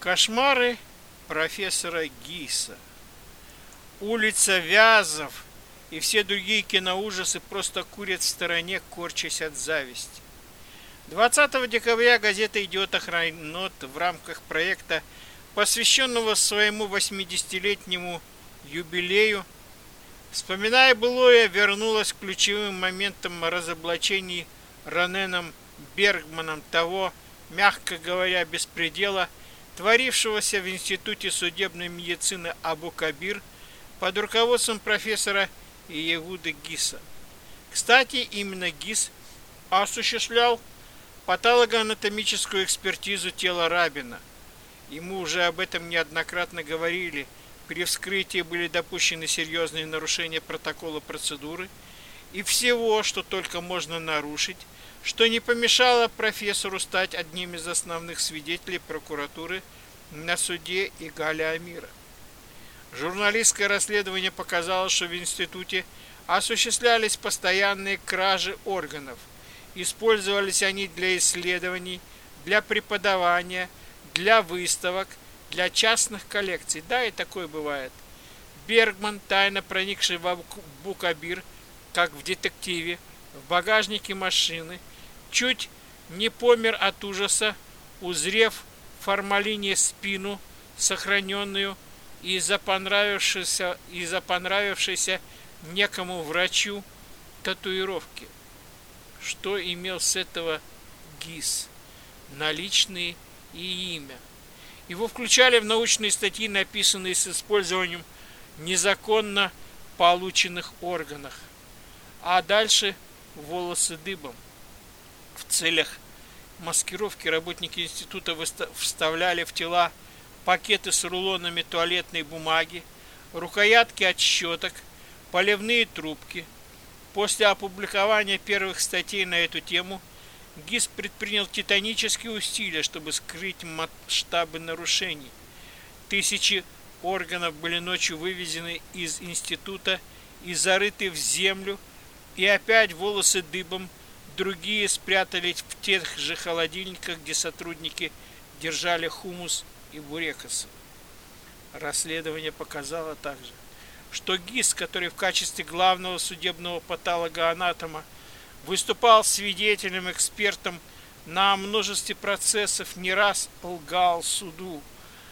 Кошмары профессора Гиса. Улица Вязов и все другие киноужасы просто курят в стороне, корчась от зависти. 20 декабря газета «Идиот Охраннот» в рамках проекта, посвященного своему 80-летнему юбилею, вспоминая былое, вернулась к ключевым моментам разоблачений Роненом Бергманом того, мягко говоря, беспредела, творившегося в Институте судебной медицины Абу-Кабир под руководством профессора Иегуды Гиса. Кстати, именно Гис осуществлял патологоанатомическую экспертизу тела Рабина. Ему уже об этом неоднократно говорили. При вскрытии были допущены серьезные нарушения протокола процедуры и всего, что только можно нарушить, что не помешало профессору стать одним из основных свидетелей прокуратуры на суде Игаля Амира. Журналистское расследование показало, что в институте осуществлялись постоянные кражи органов. Использовались они для исследований, для преподавания, для выставок, для частных коллекций. Да, и такое бывает. Бергман, тайно проникший в Абу-Кабир, как в детективе, в багажнике машины, чуть не помер от ужаса, узрев в формалине спину, сохраненную из-за понравившейся некому врачу татуировки. Что имел с этого Гис? Наличные и имя. Его включали в научные статьи, написанные с использованием незаконно полученных органов. А дальше волосы дыбом. В целях маскировки работники института вставляли в тела пакеты с рулонами туалетной бумаги, рукоятки от щеток, поливные трубки. После опубликования первых статей на эту тему Гис предпринял титанические усилия, чтобы скрыть масштабы нарушений. Тысячи органов были ночью вывезены из института и зарыты в землю, и опять волосы дыбом, другие спрятались в тех же холодильниках, где сотрудники держали хумус и бурекосы. Расследование показало также, что Гис, который в качестве главного судебного патологоанатома выступал свидетелем, экспертом на множестве процессов, не раз лгал суду,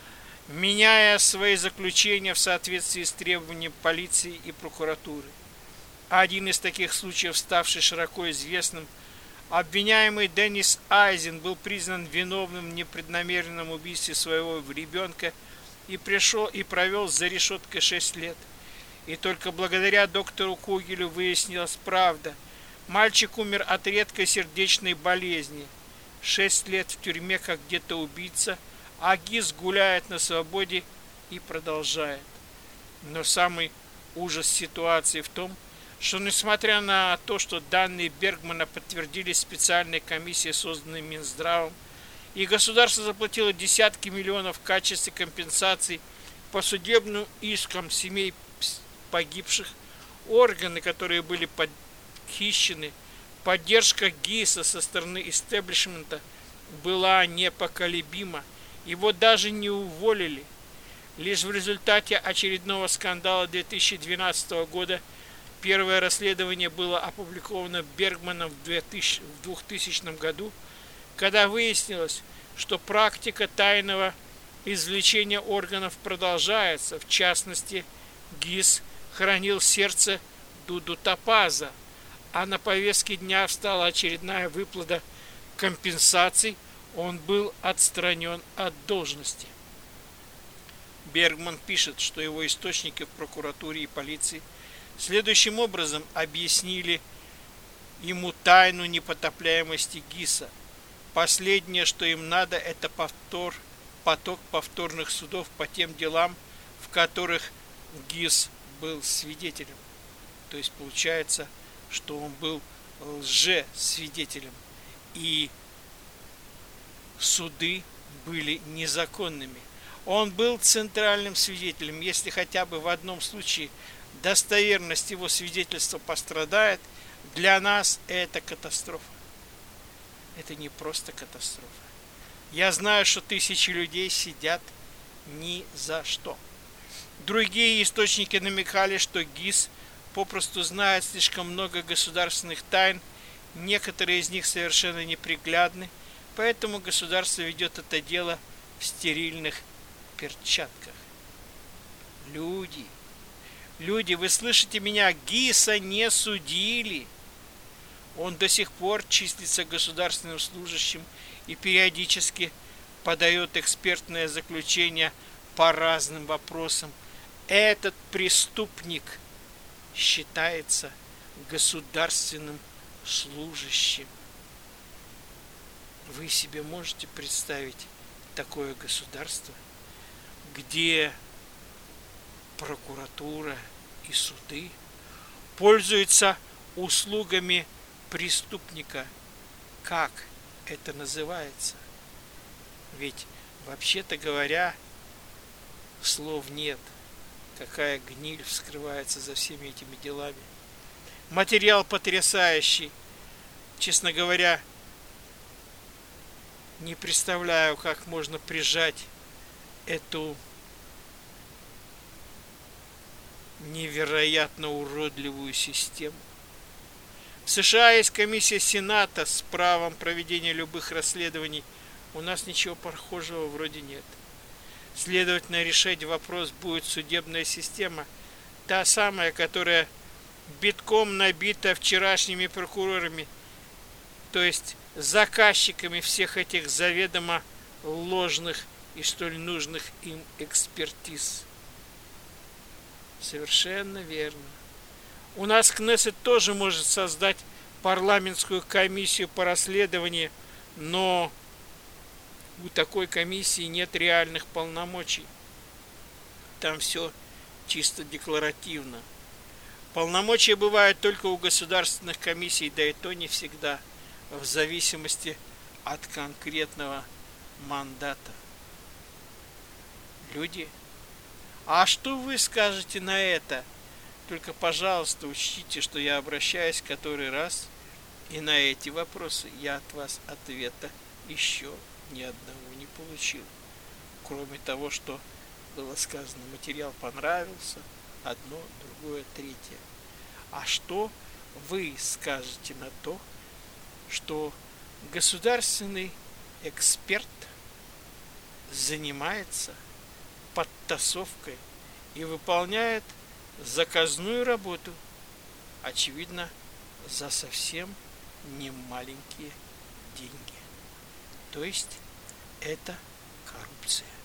меняя свои заключения в соответствии с требованиями полиции и прокуратуры. Один из таких случаев, ставший широко известным, обвиняемый Деннис Айзен был признан виновным в непреднамеренном убийстве своего ребенка и провел за решеткой 6 лет. И только благодаря доктору Кугелю выяснилась правда. Мальчик умер от редкой сердечной болезни. 6 лет в тюрьме как где-то убийца, а Гис гуляет на свободе и продолжает. Но самый ужас ситуации в том, что несмотря на то, что данные Бергмана подтвердились специальной комиссией, созданной Минздравом, и государство заплатило десятки миллионов в качестве компенсаций по судебным искам семей погибших, органы, которые были похищены, поддержка Гиса со стороны истеблишмента была непоколебима. Его даже не уволили. Лишь в результате очередного скандала 2012 года первое расследование было опубликовано Бергманом в 2000 году, когда выяснилось, что практика тайного извлечения органов продолжается. В частности, Гис хранил сердце Дуду Топаза, а на повестке дня встала очередная выплата компенсаций. Он был отстранен от должности. Бергман пишет, что его источники в прокуратуре и полиции следующим образом объяснили ему тайну непотопляемости Гиса. Последнее, что им надо, это поток повторных судов по тем делам, в которых Гис был свидетелем. То есть получается, что он был лжесвидетелем, и суды были незаконными. Он был центральным свидетелем. Если хотя бы в одном случае достоверность его свидетельства пострадает, для нас это катастрофа. Это не просто катастрофа. Я знаю, что тысячи людей сидят ни за что. Другие источники намекали, что ГИС попросту знает слишком много государственных тайн, некоторые из них совершенно неприглядны, поэтому государство ведет это дело в стерильных перчатках. Люди, вы слышите меня, ГИСа не судили. Он до сих пор числится государственным служащим и периодически подает экспертное заключение по разным вопросам. Этот преступник считается государственным служащим. Вы себе можете представить такое государство, где прокуратура и суды пользуются услугами преступника? Как это называется? Ведь, вообще-то говоря, слов нет. Какая гниль вскрывается за всеми этими делами. Материал потрясающий. Честно говоря, не представляю, как можно прижать эту невероятно уродливую систему. В США есть комиссия Сената с правом проведения любых расследований. У нас ничего похожего вроде нет. Следовательно, решать вопрос будет судебная система, та самая, которая битком набита вчерашними прокурорами, то есть заказчиками всех этих заведомо ложных и столь нужных им экспертиз. Совершенно верно. У нас Кнессет тоже может создать парламентскую комиссию по расследованию, но у такой комиссии нет реальных полномочий. Там все чисто декларативно. Полномочия бывают только у государственных комиссий, да и то не всегда, в зависимости от конкретного мандата. Люди, а что вы скажете на это? Только, пожалуйста, учтите, что я обращаюсь который раз, и на эти вопросы я от вас ответа еще ни одного не получил. Кроме того, что было сказано, материал понравился, одно, другое, третье. А что вы скажете на то, что государственный эксперт занимается подтасовкой и выполняет заказную работу, очевидно, за совсем не маленькие деньги? То есть это коррупция.